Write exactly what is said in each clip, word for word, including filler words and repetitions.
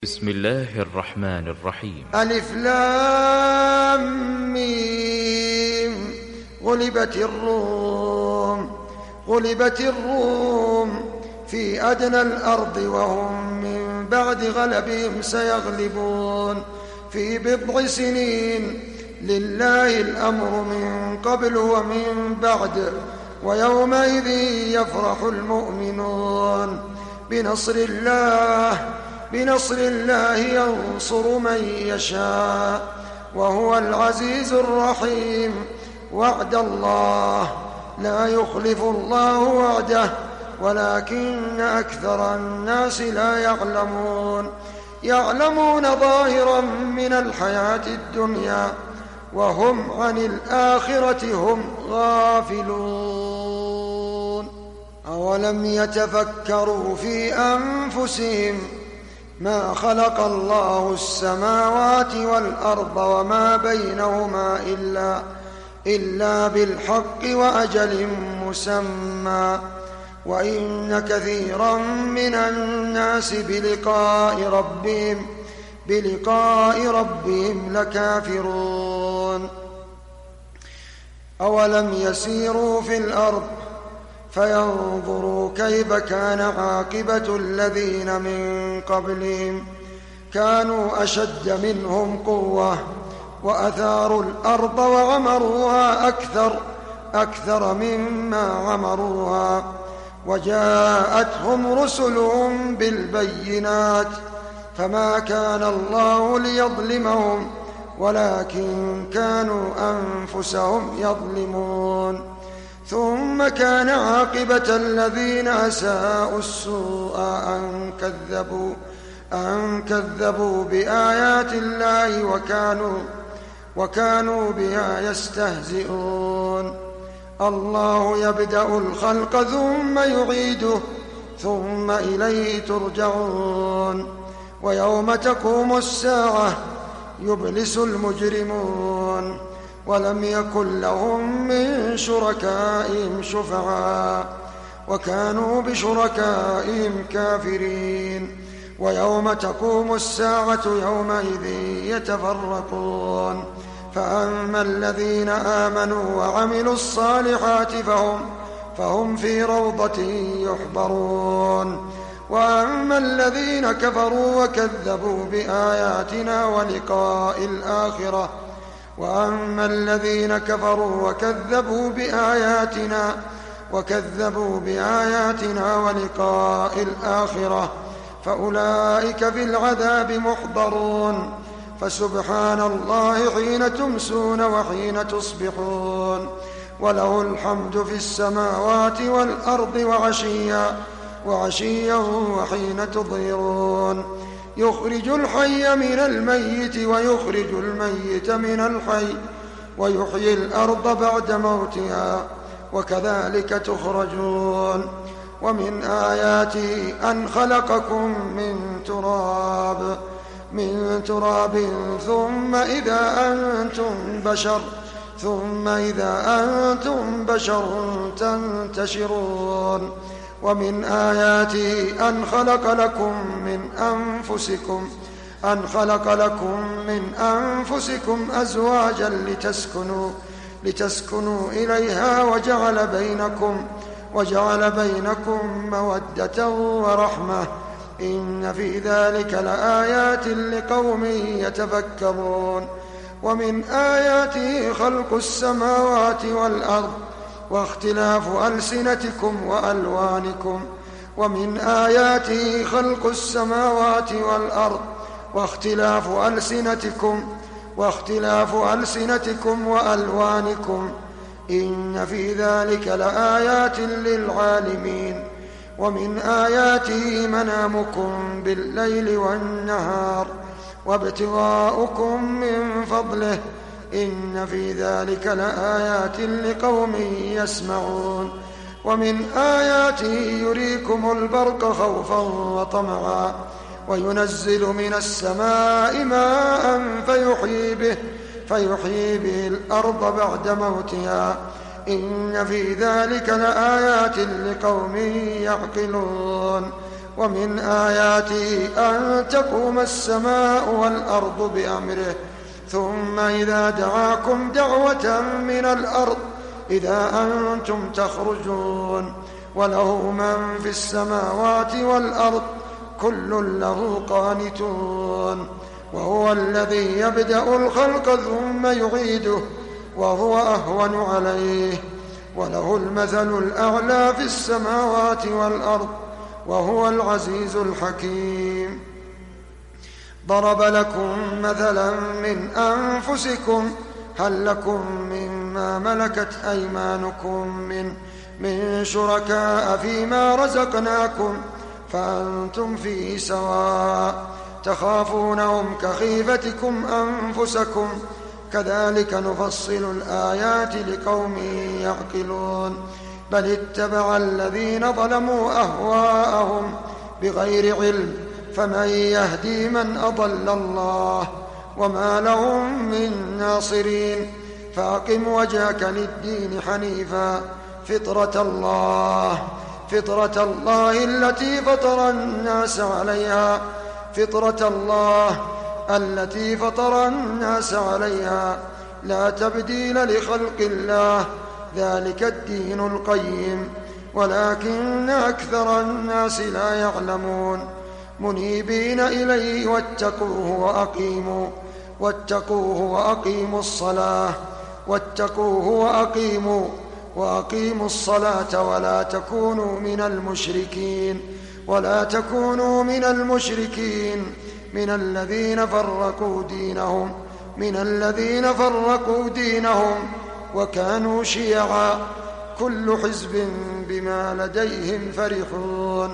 بسم الله الرحمن الرحيم. ألف لام ميم. غلبت الروم غلبت الروم في أدنى الأرض وهم من بعد غلبهم سيغلبون في بضع سنين. لله الأمر من قبل ومن بعد، ويومئذ يفرح المؤمنون بنصر الله بنصر الله ينصر من يشاء وهو العزيز الرحيم. وعد الله لا يخلف الله وعده ولكن أكثر الناس لا يعلمون يعلمون ظاهرا من الحياة الدنيا وهم عن الآخرة هم غافلون. أولم يتفكروا في أنفسهم ما خلق الله السماوات والأرض وما بينهما إلا, إلا بالحق وأجل مسمى، وإن كثيرا من الناس بلقاء ربهم, بلقاء ربهم لكافرون. أولم يسيروا في الأرض فينظروا كيف كان عاقبة الذين من قبلهم كانوا أشد منهم قوة وأثاروا الأرض وعمروها أكثر, أكثر مما عمروها، وجاءتهم رسلهم بالبينات فما كان الله ليظلمهم ولكن كانوا أنفسهم يظلمون. ثم كان عاقبة الذين أساءوا السوء أن كذبوا, أن كذبوا بآيات الله وكانوا, وكانوا بها يستهزئون. الله يبدأ الخلق ثم يعيده ثم إليه ترجعون. ويوم تقوم الساعة يبلس المجرمون ولم يكن لهم من شركائهم شفعاء وكانوا بشركائهم كافرين. ويوم تقوم الساعة يومئذ يتفرقون، فأما الذين آمنوا وعملوا الصالحات فهم, فهم في روضة يحبرون. وأما الذين كفروا وكذبوا بآياتنا ولقاء الآخرة وأما الذين كفروا وكذبوا بآياتنا وكذبوا بآياتنا ولقاء الآخرة فأولئك في العذاب محضرون. فسبحان الله حين تمسون وحين تصبحون، وله الحمد في السماوات والأرض وعشيا, وعشيا وحين تظهرون. يخرج الحي من الميت ويخرج الميت من الحي ويحيي الأرض بعد موتها وكذلك تخرجون. ومن آياته أن خلقكم من تراب من تراب ثم إذا أنتم بشر ثم إذا أنتم بشر تنتشرون. ومن آياته أن خلق لكم من أنفسكم أن خلق لكم من أنفسكم أزواجا لتسكنوا لتسكنوا إليها وجعل بينكم وجعل بينكم مودة ورحمة إن في ذلك لآيات لقوم يتفكرون. ومن آياته خلق السماوات والأرض واختلاف ألسنتكم وألوانكم ومن آياته خلق السماوات والأرض واختلاف ألسنتكم واختلاف ألسنتكم وألوانكم إن في ذلك لآيات للعالمين. ومن آياته منامكم بالليل والنهار وابتغاؤكم من فضله إن في ذلك لآيات لقوم يسمعون. ومن آياته يريكم البرق خوفا وطمعا وينزل من السماء ماء فيحيي به, فيحيي به الأرض بعد موتها إن في ذلك لآيات لقوم يعقلون. ومن آياته أن تقوم السماء والأرض بأمره ثم إذا دعاكم دعوة من الأرض إذا أنتم تخرجون وله من في السماوات والأرض كل له قانتون وهو الذي يبدأ الخلق ثم يعيده وهو أهون عليه وله المثل الأعلى في السماوات والأرض وهو العزيز الحكيم. ضرب لكم مثلا من أنفسكم هل لكم مما ملكت أيمانكم من, من شركاء فيما رزقناكم فأنتم فيه سواء تخافونهم كخيفتكم أنفسكم كذلك نفصل الآيات لقوم يعقلون بل اتبع الذين ظلموا أهواءهم بغير علم فمن يهدي من أضل الله وما لهم من ناصرين فأقم وجهك للدين حنيفا فطرة الله فطرة الله التي فطر الناس عليها فطرة الله التي فطر الناس عليها لا تبديل لخلق الله ذلك الدين القيم ولكن أكثر الناس لا يعلمون منيبين إليه واتقوه وأقيموا واتقوه وأقيموا الصلاة واتقوه وأقيموا وأقيموا الصلاة ولا تكونوا من المشركين ولا تكونوا من المشركين من الذين فرقوا دينهم من الذين فرقوا دينهم وكانوا شيعا كل حزب بما لديهم فرحون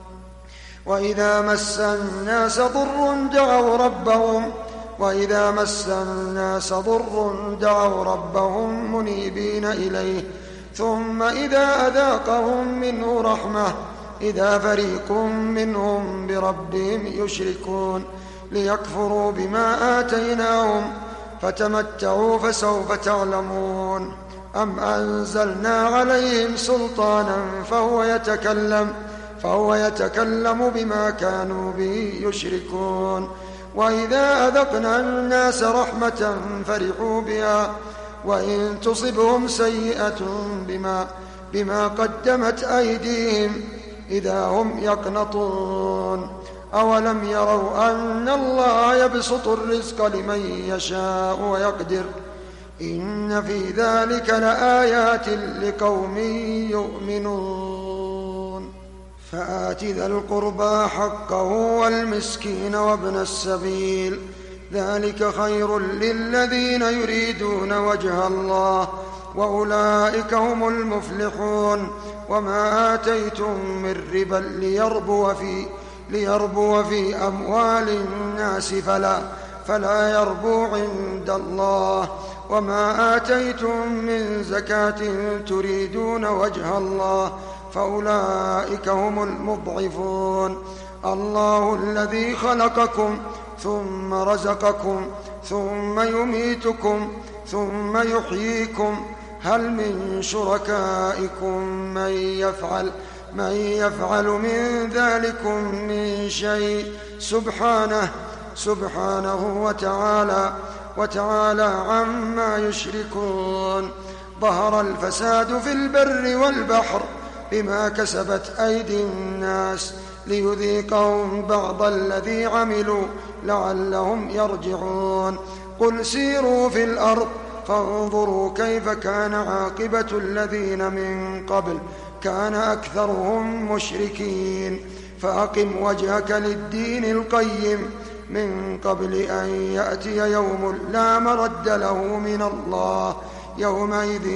وإذا مس الناس ضر دعوا ربهم وإذا مس الناس ضر دعوا ربهم منيبين إليه ثم إذا أذاقهم منه رحمة إذا فريق منهم بربهم يشركون ليكفروا بما آتيناهم فتمتعوا فسوف تعلمون أم أنزلنا عليهم سلطانا فهو يتكلم فهو يتكلم بما كانوا به يشركون وإذا أذقنا الناس رحمة فرحوا بها وإن تصبهم سيئة بما, بما قدمت أيديهم إذا هم يقنطون أولم يروا أن الله يبسط الرزق لمن يشاء ويقدر إن في ذلك لآيات لقوم يؤمنون فآت ذا القربى حقه والمسكين وابن السبيل ذلك خير للذين يريدون وجه الله وأولئك هم المفلحون وما آتيتم من ربا ليربو في ليربو في أموال الناس فلا فلا يربو عند الله وما آتيتم من زكاة تريدون وجه الله فأولئك هم المضعفون الله الذي خلقكم ثم رزقكم ثم يميتكم ثم يحييكم هل من شركائكم من يفعل من يفعل من ذلكم من شيء سبحانه سبحانه وتعالى وتعالى عما يشركون ظهر الفساد في البر والبحر بما كسبت أيدي الناس ليذيقهم بعض الذي عملوا لعلهم يرجعون قل سيروا في الأرض فانظروا كيف كان عاقبة الذين من قبل كان أكثرهم مشركين فأقم وجهك للدين القيم من قبل أن يأتي يوم لا مرد له من الله يومئذ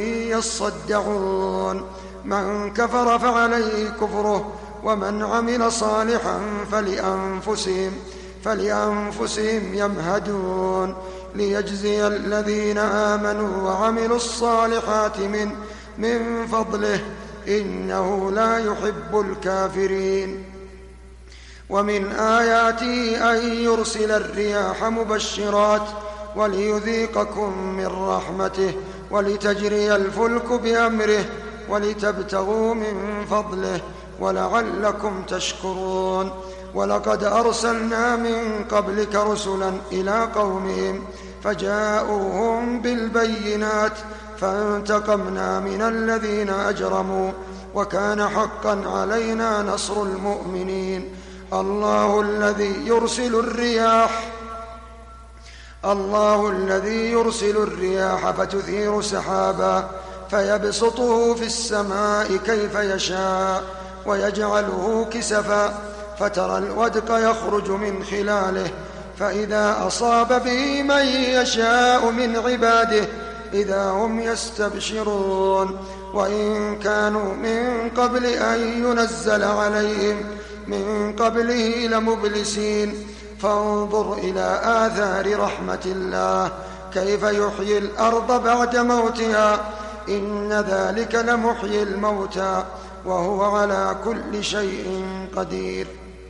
يصدعون من كفر فعليه كفره ومن عمل صالحا فلأنفسهم فلأنفسهم يمهدون ليجزي الذين آمنوا وعملوا الصالحات من من فضله إنه لا يحب الكافرين ومن آياته أن يرسل الرياح مبشرات وليذيقكم من رحمته ولتجري الفلك بأمره ولتبتغوا من فضله ولعلكم تشكرون. ولقد أرسلنا من قبلك رسلا إلى قومهم فجاءوهم بالبينات فانتقمنا من الذين أجرموا وكان حقا علينا نصر المؤمنين. الله الذي يرسل الرياح الله الذي يرسل الرياح فتثير سحابا فيبسطه في السماء كيف يشاء ويجعله كسفا فترى الودق يخرج من خلاله فإذا أصاب به من يشاء من عباده إذا هم يستبشرون. وإن كانوا من قبل أن ينزل عليهم من قبله لمبلسين فانظر إلى آثار رحمة الله كيف يحيي الأرض بعد موتها إن ذلك لمحيي الموتى وهو على كل شيء قدير.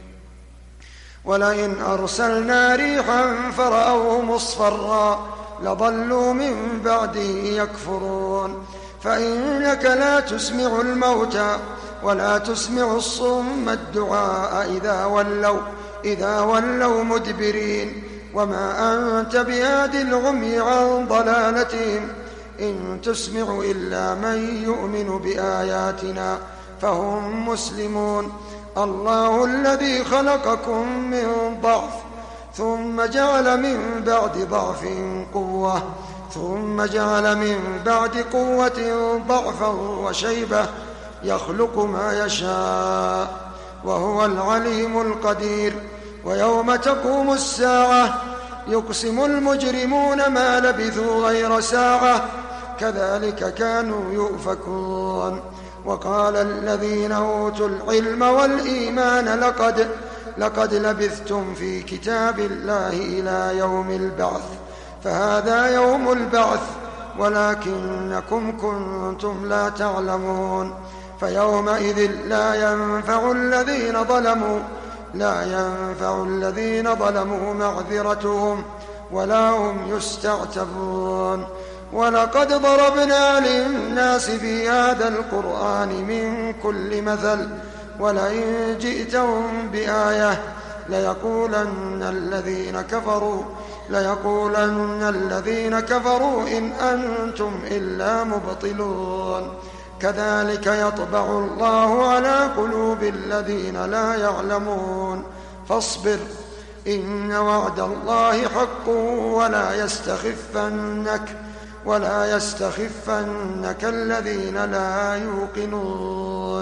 ولئن أرسلنا ريحا فرأوه مصفرا لظلوا من بعده يكفرون. فإنك لا تسمع الموتى ولا تسمع الصم الدعاء إذا ولوا إذا ولوا مدبرين وما أنت بهاد العمي عن ضلالتهم إن تسمع إلا من يؤمن بآياتنا فهم مسلمون. الله الذي خلقكم من ضعف ثم جعل من بعد ضعف قوة ثم جعل من بعد قوة ضعفا وشيبة يخلق ما يشاء وهو العليم القدير. ويوم تقوم الساعة يقسم المجرمون ما لبثوا غير ساعة كذلك كانوا يؤفكون. وقال الذين أوتوا العلم والإيمان لقد, لقد لبثتم في كتاب الله إلى يوم البعث فهذا يوم البعث ولكنكم كنتم لا تعلمون. فيومئذ لا ينفع الذين ظلموا لا ينفع الذين ظلموا معذرتهم ولا هم يستعتبون. ولقد ضربنا للناس في هذا القرآن من كل مثل ولئن جئتهم بآية ليقولن الذين كفروا ليقولن الذين كفروا إن أنتم إلا مبطلون. كذلك يطبع الله على قلوب الذين لا يعلمون. فاصبر إن وعد الله حق ولا يستخفنك ولا يستخفنك الذين لا يوقنون.